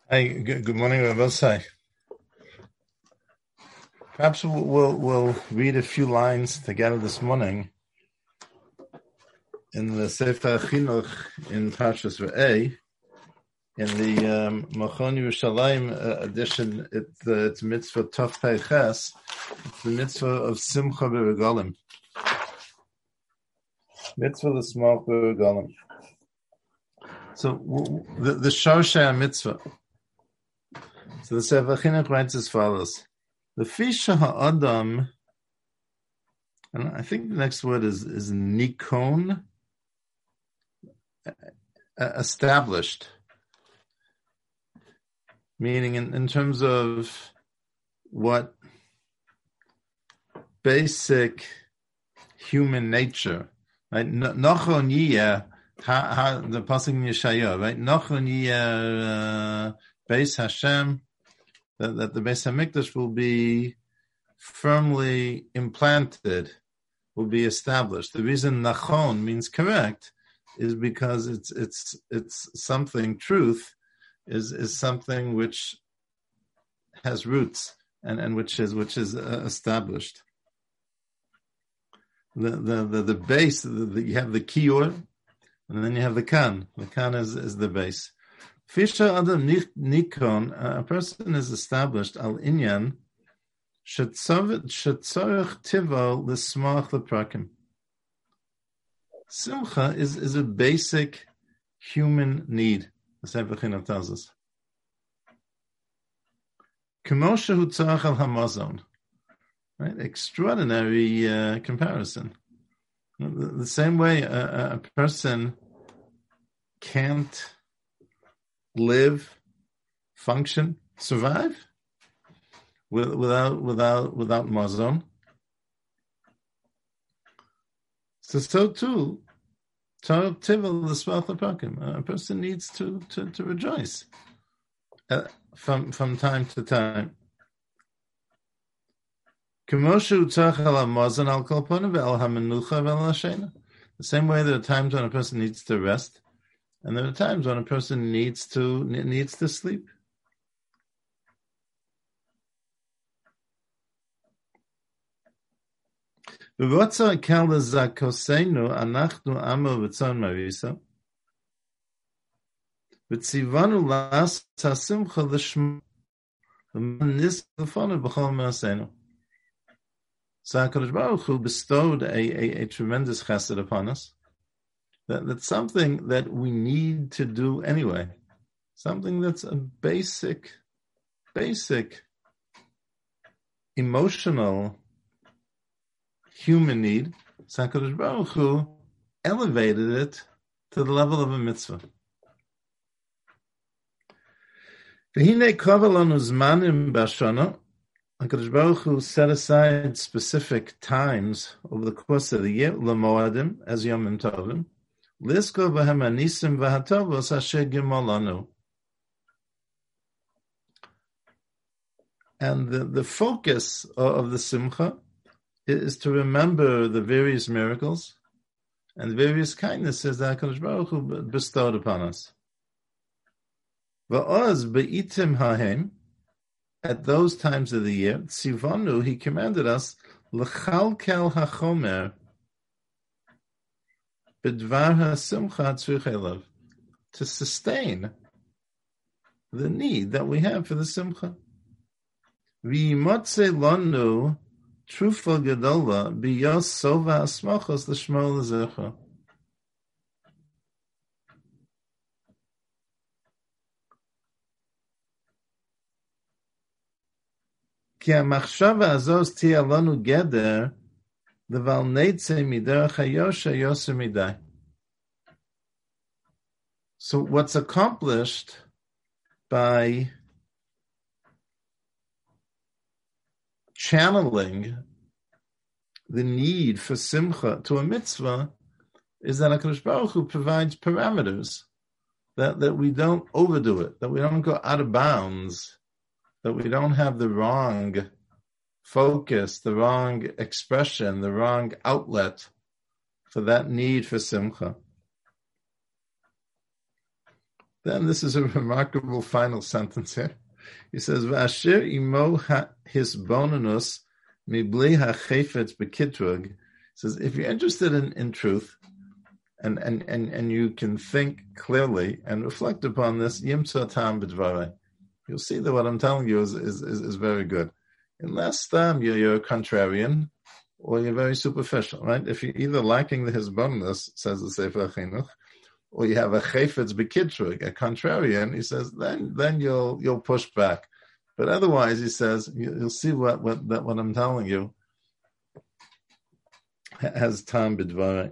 Hi, good morning, Rabbi. Perhaps we'll read a few lines together this morning in the Sefer Chinuch in Parshas Re'eh, in the Machon Yerushalayim edition. It's mitzvah Tov Pei Ches. It's the mitzvah of Simcha B'Regalim. Mitzvah l'smach b'Regalim. So the Shorshei mitzvah. So the Sefer Chinuch writes as follows: The Fisha Ha'adam, and I think the next word is nikon, established, meaning in terms of what basic human nature, right? Nochon yiyeh, the pasuk in Yeshaya, right? Nochon yiyeh Beis Hashem, that the Beis Hamikdash will be firmly implanted, will be established. The reason nachon means correct is because it's something. Truth is something which has roots and which is established. The base, you have the kior, and then you have the kan. The kan is the base. Fisha adam nikon, a person is established al inyan shetzarech tivo l'smach leprakim. Simcha is a basic human need. The Sefer Chinuch tells us. K'mo shehu tzarech al hamazon. Right, extraordinary comparison. The same way a person can't live, function, survive without mazon. So too, a person needs to rejoice from time to time. The same way there are times when a person needs to rest, and there are times when a person needs to sleep. The So HaKadosh Baruch Hu bestowed a tremendous chesed upon us. That's something that we need to do anyway. Something that's a basic emotional human need. So HaKadosh Baruch Hu elevated it to the level of a mitzvah. V'hinei kaveh lanu zmanim b'shana. HaKadosh Baruch Hu set aside specific times over the course of the year, l'moadim, as Yomim Tovim, l'izkor b'hem hanisim v'hatovos asher gimol lanu. And the focus of the Simcha is to remember the various miracles and the various kindnesses that HaKadosh Baruch Hu bestowed upon us. V'oz be'itim hahem, at those times of the year, Tzivanu, he commanded us, l'chalkel hachomer, b'dvar ha'simcha tzrich elav, to sustain the need that we have for the simcha. V'yimotze lanu trufa gedola b'yos sova asmachos l'shmo l'zecha. Ki ha'machshava azos tia lanu geder leval neitze miderech hayosha yoser midai. So what's accomplished by channeling the need for simcha to a mitzvah is that HaKadosh Baruch Hu provides parameters that we don't overdo it, that we don't go out of bounds, that we don't have the wrong focus, the wrong expression, the wrong outlet for that need for simcha. Then this is a remarkable final sentence here. He says, "V'asher imo hisbonenus mibli hachefetz bekitrug." He says, if you're interested in truth, and you can think clearly and reflect upon this, yimtza tam b'dvarei, you'll see that what I'm telling you is very good. Unless you're a contrarian or you're very superficial, right? If you're either lacking the hisbonenus, says the Sefer HaChinuch, or you have a chayfetz bekitrug, a contrarian, he says, then you'll push back. But otherwise, he says, you'll see what I'm telling you has tam b'dvarei.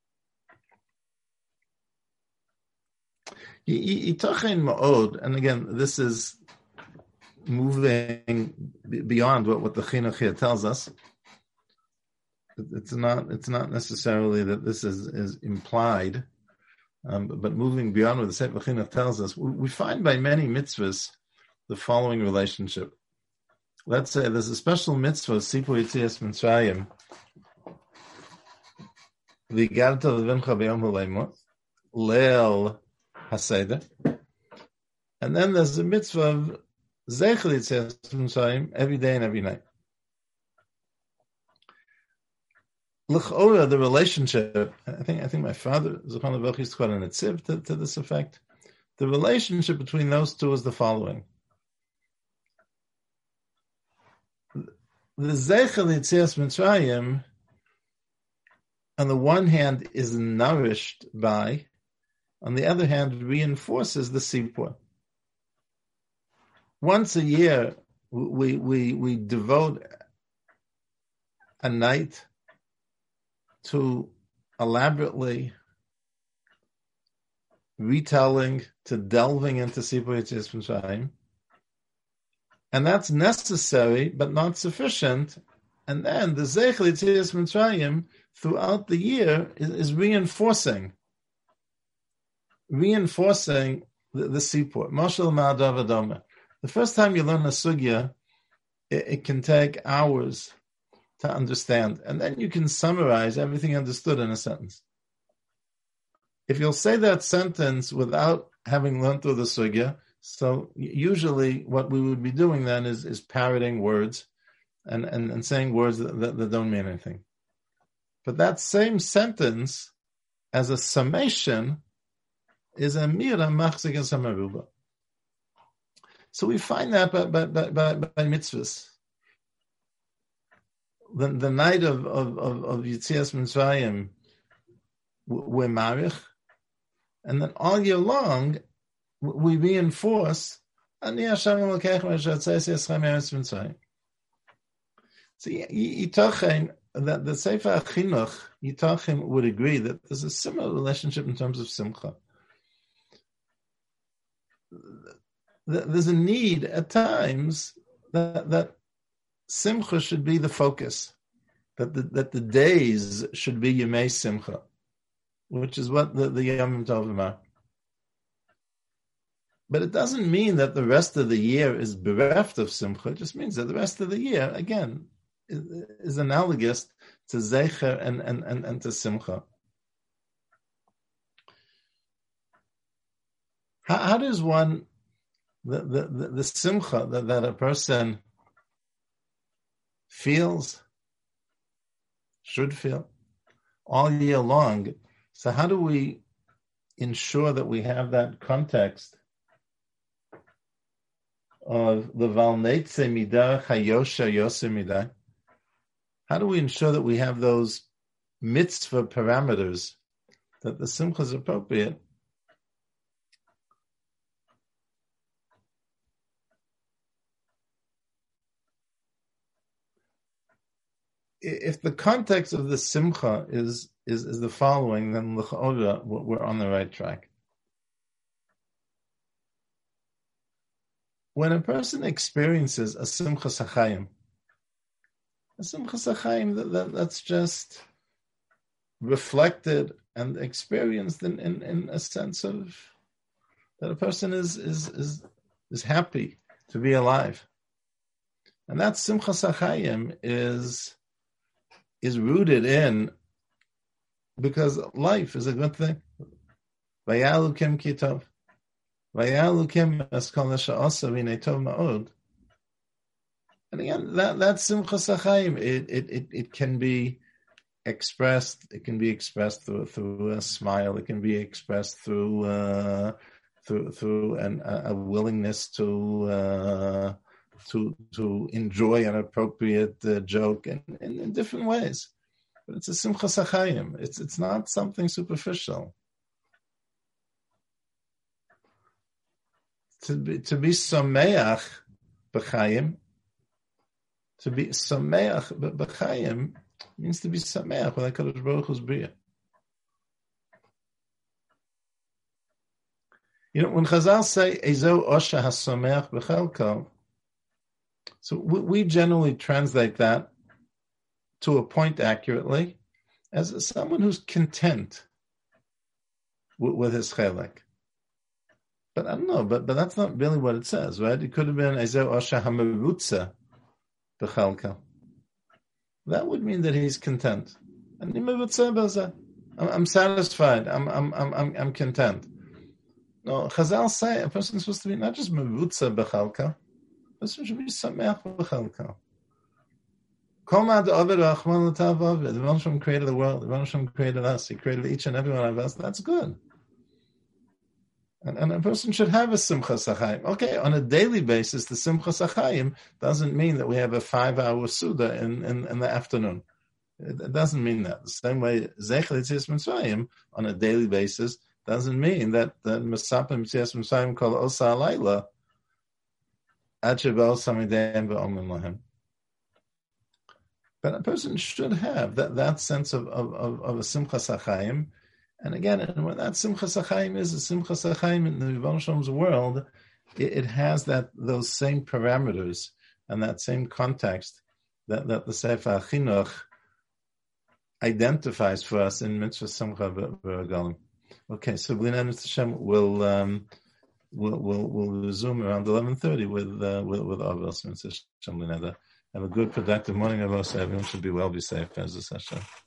Yitachin ma'od, and again, this is moving beyond what the Chinuch here tells us. It's not necessarily that this is implied, but moving beyond what the Sefer Chinuch tells us, we find by many mitzvahs the following relationship. Let's say there's a special mitzvah, Sipur Yetzias Mitzrayim, V'garta l'vimcha b'yom ha'leimot, Leil HaSeder, and then there's the mitzvah of Zeichel Yetzias Mitzrayim every day and every night. L'chora, the relationship, I think my father, Zechon Levuch, used to quote a netziv to this effect. The relationship between those two is the following. The Zeichel Yetzias Mitzrayim, on the one hand, is nourished by, on the other hand, reinforces the Sipur. Once a year, we devote a night to elaborately retelling, to delving into Sipur Yetzias Mitzrayim. And that's necessary, but not sufficient. And then the Zeichel Yetzias Mitzrayim throughout the year is reinforcing the Sipur. Mashal Ma'adav Adoma. The first time you learn a sugya, it can take hours to understand. And then you can summarize everything understood in a sentence. If you'll say that sentence without having learned through the sugya, so usually what we would be doing then is parroting words and saying words that don't mean anything. But that same sentence, as a summation, is a mira machzik and samaruba. So we find that by mitzvahs. The night of Yetzias Mitzrayim, we're marich, and then all year long we reinforce Ani Hashem Elokeichem asher tzayis eschem eretz Mitzrayim. So Yitachin, that the Sefer HaChinuch, Yitachin would agree that there's a similar relationship in terms of simcha. There's a need at times that simcha should be the focus, that the days should be Yemei Simcha, which is what the Yomim Tovim are. But it doesn't mean that the rest of the year is bereft of simcha. It just means that the rest of the year, again, is analogous to Zeicher and to simcha. How does one, the simcha that a person feels, should feel, all year long, so how do we ensure that we have that context of the Valneitze Midah Chayosha Yoseh Midah? How do we ensure that we have those mitzvah parameters, that the simcha is appropriate? If the context of the simcha is the following, then l'cha'ora, we're on the right track. When a person experiences a simcha sachayim, that's just reflected and experienced in a sense of that a person is happy to be alive, and that simcha sachayim is rooted in, because life is a good thing. Vayalu kim kitov. And again, that's Simchas HaChaim. It can be expressed. It can be expressed through a smile. It can be expressed through a willingness to enjoy an appropriate joke in different ways. But it's a Simchas HaChaim. It's not something superficial. To be Sameach b'Chaim. To be Sameach b'Chaim means to be Sameach with HaKadosh Baruch Hu's Bria. When Chazal say Ezo Osha HaSameach b'Chelko, so we generally translate that to a point accurately as someone who's content with his chelek. But I don't know, but that's not really what it says, right? It could have been Ezo Osha HaMerutza b'Chelko. That would mean that he's content. I'm satisfied. I'm content. No, Chazal say a person is supposed to be not just merutza b'chelka, a person should be sameach b'chelka. Kol ma'ad ovid rachman l'tav ovid. The Rebbeinu Shalom created the world. The Rebbeinu Shalom created us. He created each and every one of us. That's good. And a person should have a Simchas HaChaim. Okay, on a daily basis, the Simchas HaChaim doesn't mean that we have a 5-hour Suda in the afternoon. It doesn't mean that. The same way, Zecher Yetzias Mitzrayim on a daily basis doesn't mean that Mesapim Yetzias Mitzrayim Kol Osa Alayla Ad Sheba'al Samideim Ve'omim Lahem. But a person should have that sense of a Simchas HaChaim. And again, when that Simchas HaChaim is a Simchas HaChaim in the Rebbeinu Shalom's world, it has those same parameters and that same context that the Sefer HaChinuch identifies for us in Mitzvah Simcha V'Regalim. Okay, so B'linei Hashem we'll resume around 11:30 with Avos Mitzvah Hashem B'linei. Have a good, productive morning, Avos. Everyone should be well, be safe. As a session.